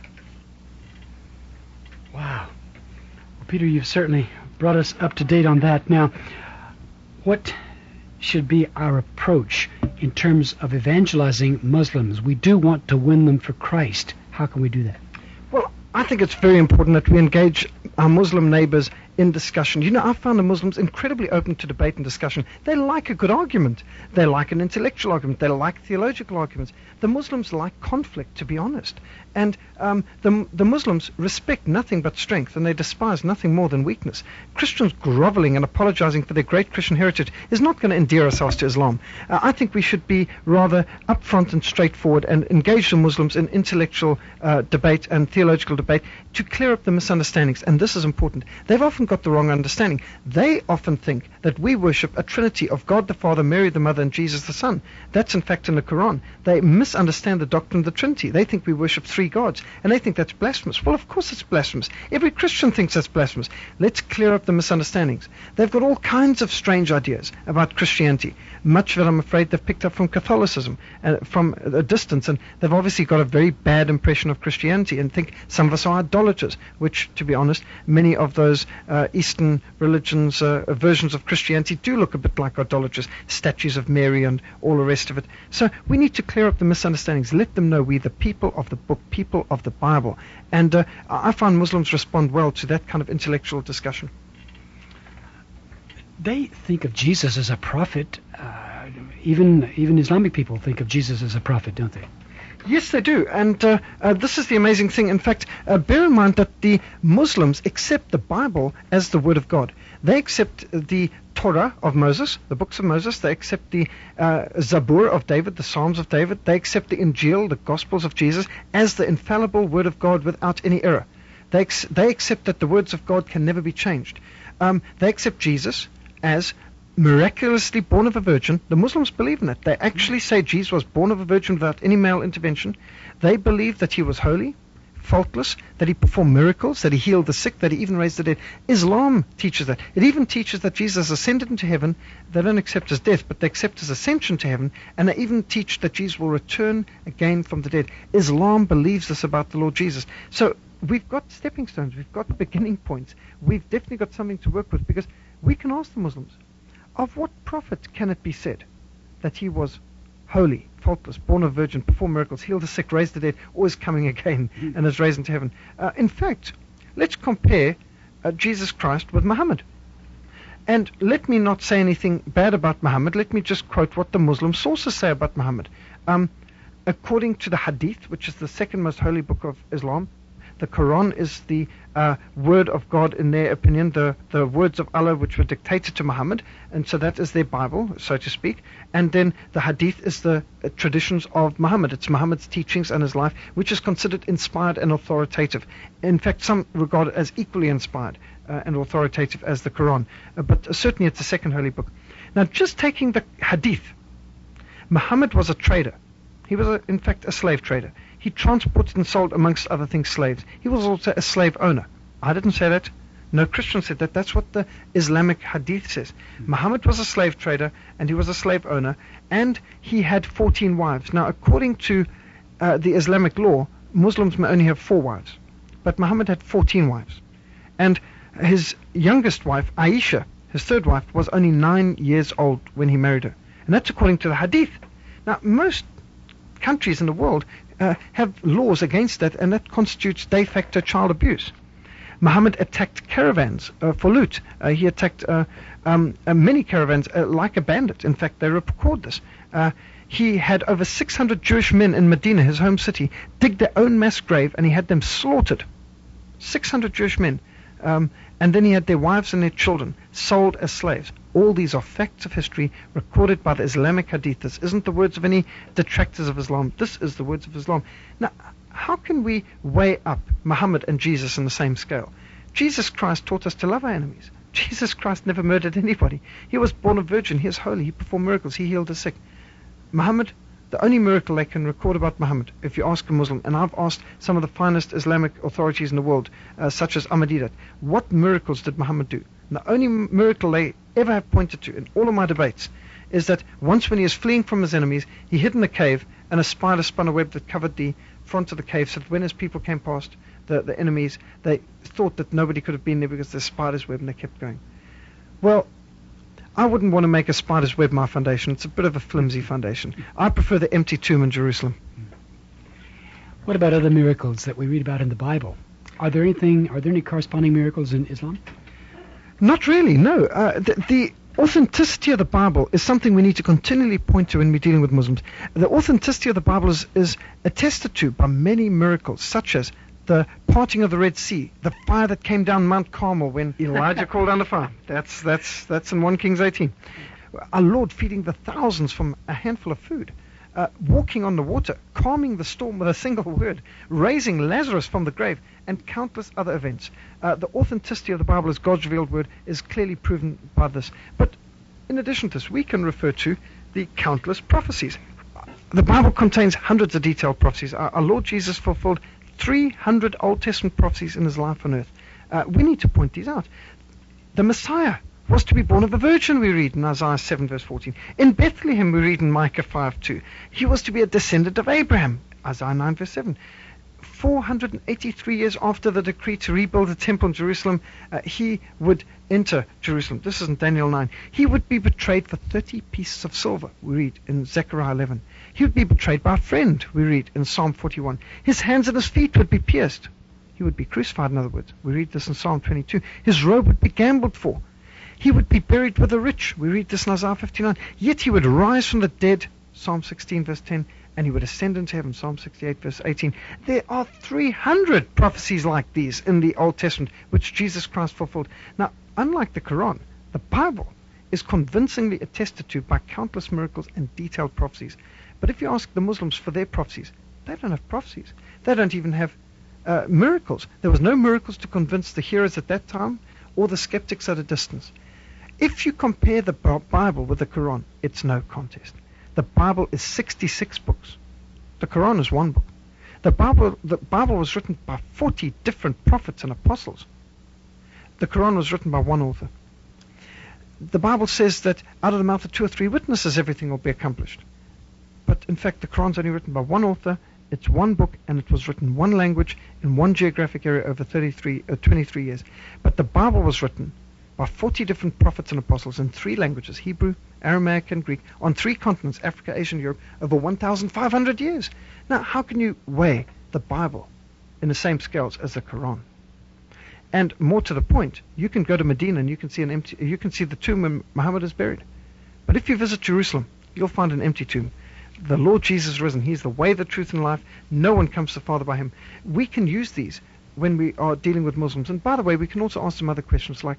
Speaker 1: Wow. Well, Peter, you've certainly brought us up to date on that. Now, what should be our approach in terms of evangelizing Muslims? We do want to win them for Christ. How can we do that?
Speaker 2: Well, I think it's very important that we engage our Muslim neighbors in discussion. You know, I found the Muslims incredibly open to debate and discussion. They like a good argument. They like an intellectual argument. They like theological arguments. The Muslims like conflict, to be honest. And um, the, the Muslims respect nothing but strength, and they despise nothing more than weakness. Christians groveling and apologizing for their great Christian heritage is not going to endear ourselves to Islam. Uh, I think we should be rather upfront and straightforward and engage the Muslims in intellectual uh, debate and theological debate to clear up the misunderstandings. And this is important. They've often got the wrong understanding. They often think that we worship a trinity of God the Father, Mary the Mother, and Jesus the Son. That's in fact in the Quran. They misunderstand the doctrine of the Trinity. They think we worship three gods, and they think that's blasphemous. Well, of course it's blasphemous. Every Christian thinks that's blasphemous. Let's clear up the misunderstandings. They've got all kinds of strange ideas about Christianity. Much of it, I'm afraid, they've picked up from Catholicism, uh, from a distance, and they've obviously got a very bad impression of Christianity and think some of us are idolaters, which, to be honest, many of those uh, Eastern religions, uh, versions of Christianity do look a bit like idolaters, statues of Mary and all the rest of it. So we need to clear up the misunderstandings. Let them know we're the people of the book, people of the Bible. And uh, I find Muslims respond well to that kind of intellectual discussion.
Speaker 1: They think of Jesus as a prophet. Uh, even even Islamic people think of Jesus as a prophet, don't they?
Speaker 2: Yes, they do. And uh, uh, this is the amazing thing. In fact, uh, bear in mind that the Muslims accept the Bible as the Word of God. They accept the Torah of Moses, the books of Moses. They accept the uh, Zabur of David, the Psalms of David. They accept the Injil, the Gospels of Jesus, as the infallible Word of God without any error. They, ex- they accept that the words of God can never be changed. Um, they accept Jesus as miraculously born of a virgin. The Muslims believe in that. They actually say Jesus was born of a virgin without any male intervention. They believe that he was holy, faultless, that he performed miracles, that he healed the sick, that he even raised the dead. Islam teaches that. It even teaches that Jesus ascended into heaven. They don't accept his death, but they accept his ascension to heaven, and they even teach that Jesus will return again from the dead. Islam believes this about the Lord Jesus. So we've got stepping stones, we've got beginning points. We've definitely got something to work with, because we can ask the Muslims, of what prophet can it be said that he was holy, faultless, born of a virgin, performed miracles, healed the sick, raised the dead, or is coming again and is raised into heaven? Uh, in fact, let's compare uh, Jesus Christ with Muhammad. And let me not say anything bad about Muhammad. Let me just quote what the Muslim sources say about Muhammad. Um, according to the Hadith, which is the second most holy book of Islam, the Quran is the uh, word of God in their opinion, the, the words of Allah which were dictated to Muhammad, and so that is their Bible, so to speak. And then the Hadith is the uh, traditions of Muhammad. It's Muhammad's teachings and his life, which is considered inspired and authoritative. In fact, some regard it as equally inspired uh, and authoritative as the Quran, uh, but uh, certainly it's the second holy book. Now, just taking the Hadith, Muhammad was a trader. He was, a, in fact, a slave trader. He transported and sold, amongst other things, slaves. He was also a slave owner. I didn't say that. No Christian said that. That's what the Islamic Hadith says. Mm-hmm. Muhammad was a slave trader, and he was a slave owner, and he had fourteen wives. Now, according to uh, the Islamic law, Muslims may only have four wives, but Muhammad had fourteen wives. And his youngest wife, Aisha, his third wife, was only nine years old when he married her. And that's according to the Hadith. Now, most countries in the world uh, have laws against that, and that constitutes de facto child abuse. Muhammad attacked caravans uh, for loot. Uh, he attacked uh, um, uh, many caravans uh, like a bandit. In fact, they record this. Uh, he had over six hundred Jewish men in Medina, his home city, dig their own mass grave, and he had them slaughtered. six hundred Jewish men. Um, and then he had their wives and their children sold as slaves. All these are facts of history recorded by the Islamic Hadith. This isn't the words of any detractors of Islam. This is the words of Islam. Now, how can we weigh up Muhammad and Jesus in the same scale? Jesus Christ taught us to love our enemies. Jesus Christ never murdered anybody. He was born a virgin. He is holy. He performed miracles. He healed the sick. Muhammad the only miracle they can record about Muhammad, if you ask a Muslim, and I've asked some of the finest Islamic authorities in the world, uh, such as Ahmadiyya, what miracles did Muhammad do? And the only miracle they ever have pointed to in all of my debates is that once when he was fleeing from his enemies, he hid in a cave and a spider spun a web that covered the front of the cave, so that when his people came past, the, the enemies, they thought that nobody could have been there because there's spider's web, and they kept going. Well, I wouldn't want to make a spider's web my foundation. It's a bit of a flimsy foundation. I prefer the empty tomb in Jerusalem.
Speaker 1: What about other miracles that we read about in the Bible? Are there anything? Are there any corresponding miracles in Islam?
Speaker 2: Not really, no. Uh, the, the authenticity of the Bible is something we need to continually point to when we're dealing with Muslims. The authenticity of the Bible is, is attested to by many miracles, such as the parting of the Red Sea, the fire that came down Mount Carmel when Elijah called down the fire. That's that's that's in First Kings eighteen. Our Lord feeding the thousands from a handful of food, uh, walking on the water, calming the storm with a single word, raising Lazarus from the grave, and countless other events. Uh, the authenticity of the Bible as God's revealed word is clearly proven by this. But in addition to this, we can refer to the countless prophecies. The Bible contains hundreds of detailed prophecies. Our, our Lord Jesus fulfilled three hundred Old Testament prophecies in his life on earth. Uh, we need to point these out. The Messiah was to be born of a virgin, we read in Isaiah seven verse fourteen. In Bethlehem, we read in Micah five two. He was to be a descendant of Abraham, Isaiah nine verse seven. four hundred eighty-three years after the decree to rebuild the temple in Jerusalem, uh, he would enter Jerusalem. This is in Daniel nine. He would be betrayed for thirty pieces of silver, we read in Zechariah eleven. He would be betrayed by a friend, we read in Psalm forty-one. His hands and his feet would be pierced. He would be crucified, in other words. We read this in Psalm twenty-two. His robe would be gambled for. He would be buried with the rich. We read this in Isaiah fifty-nine. Yet he would rise from the dead, Psalm sixteen verse ten, and he would ascend into heaven, Psalm sixty-eight verse eighteen. There are three hundred prophecies like these in the Old Testament, which Jesus Christ fulfilled. Now, unlike the Quran, the Bible is convincingly attested to by countless miracles and detailed prophecies. But if you ask the Muslims for their prophecies, they don't have prophecies. They don't even have uh, miracles. There was no miracles to convince the hearers at that time or the skeptics at a distance. If you compare the Bible with the Quran, it's no contest. The Bible is sixty-six books. The Quran is one book. The Bible, the Bible was written by forty different prophets and apostles. The Quran was written by one author. The Bible says that out of the mouth of two or three witnesses, everything will be accomplished. But in fact, the Quran's only written by one author. It's one book, and it was written in one language in one geographic area over thirty-three, uh, twenty-three years. But the Bible was written by forty different prophets and apostles in three languages, Hebrew, Aramaic, and Greek, on three continents, Africa, Asia, and Europe, over one thousand five hundred years. Now, how can you weigh the Bible in the same scales as the Quran? And more to the point, you can go to Medina and you can see an empty, you can see the tomb where Muhammad is buried. But if you visit Jerusalem, you'll find an empty tomb. The Lord Jesus risen. He's the way, the truth, and life. No one comes to the Father by him. We can use these when we are dealing with Muslims. And by the way, we can also ask them other questions like,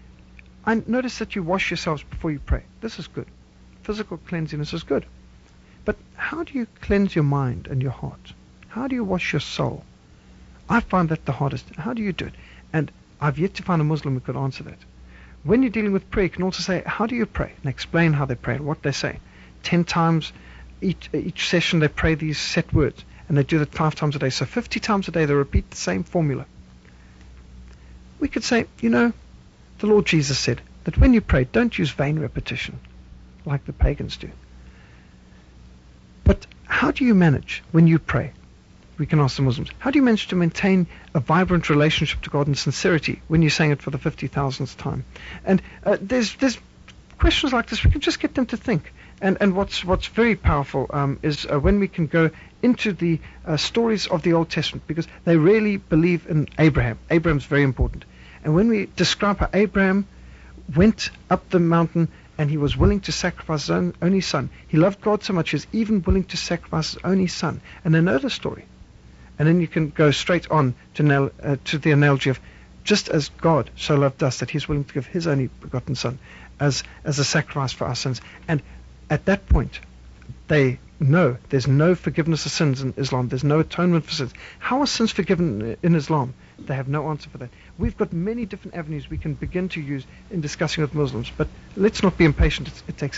Speaker 2: I notice that you wash yourselves before you pray. This is good. Physical cleanliness is good. But how do you cleanse your mind and your heart? How do you wash your soul? I find that the hardest. How do you do it? And I've yet to find a Muslim who could answer that. When you're dealing with prayer, you can also say, how do you pray? And explain how they pray and what they say. Ten times each, each session they pray these set words. And they do that five times a day. So fifty times a day they repeat the same formula. We could say, you know, the Lord Jesus said that when you pray, don't use vain repetition like the pagans do. But how do you manage when you pray? We can ask the Muslims, how do you manage to maintain a vibrant relationship to God and sincerity when you're saying it for the fifty thousandth time? And uh, there's there's questions like this. We can just get them to think. And and what's what's very powerful um, is uh, when we can go into the uh, stories of the Old Testament, because they really believe in Abraham. Abraham's very important. And when we describe how Abraham went up the mountain and he was willing to sacrifice his own, only son. He loved God so much he was even willing to sacrifice his only son. And they know the story. And then you can go straight on to, nail, uh, to the analogy of just as God so loved us that he's willing to give his only begotten son as, as a sacrifice for our sins. And at that point, they know there's no forgiveness of sins in Islam. There's no atonement for sins. How are sins forgiven in Islam? They have no answer for that. We've got many different avenues we can begin to use in discussing with Muslims, but let's not be impatient. It's, it takes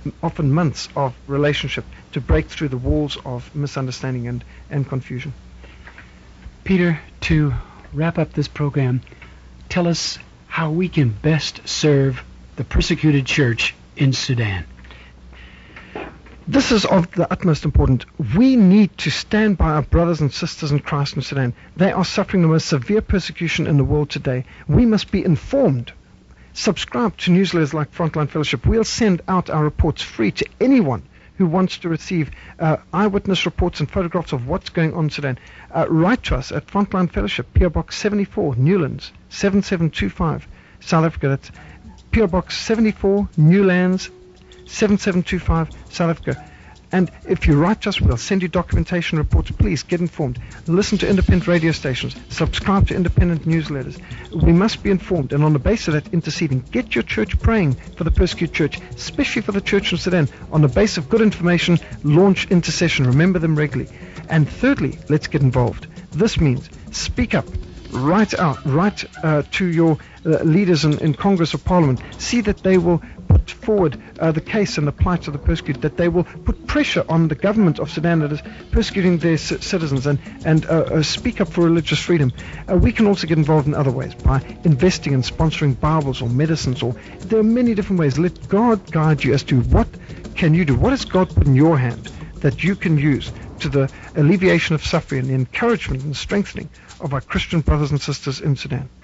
Speaker 2: often months of relationship to break through the walls of misunderstanding and, and confusion.
Speaker 1: Peter, to wrap up this program, tell us how we can best serve the persecuted church in Sudan.
Speaker 2: This is of the utmost importance. We need to stand by our brothers and sisters in Christ in Sudan. They are suffering the most severe persecution in the world today. We must be informed. Subscribe to newsletters like Frontline Fellowship. We'll send out our reports free to anyone who wants to receive uh, eyewitness reports and photographs of what's going on in Sudan. Uh, write to us at Frontline Fellowship, P O Box seventy-four, Newlands, seven seven two five, South Africa. That's P O Box seventy-four, Newlands, seven seven two five, South Africa. And if you write to us, we'll send you documentation reports. Please get informed. Listen to independent radio stations. Subscribe to independent newsletters. We must be informed, and on the basis of that, interceding. Get your church praying for the persecuted church, especially for the church in Sudan. On the basis of good information, launch intercession. Remember them regularly. And thirdly, let's get involved. This means speak up. Write out, write uh, to your uh, leaders in, in Congress or Parliament. See that they will put forward uh, the case and the plight of the persecuted, that they will put pressure on the government of Sudan that is persecuting their c- citizens and, and uh, uh, speak up for religious freedom. Uh, we can also get involved in other ways by investing and sponsoring Bibles or medicines, or there are many different ways. Let God guide you as to what can you do. What has God put in your hand that you can use to the alleviation of suffering and the encouragement and strengthening of our Christian brothers and sisters in Sudan?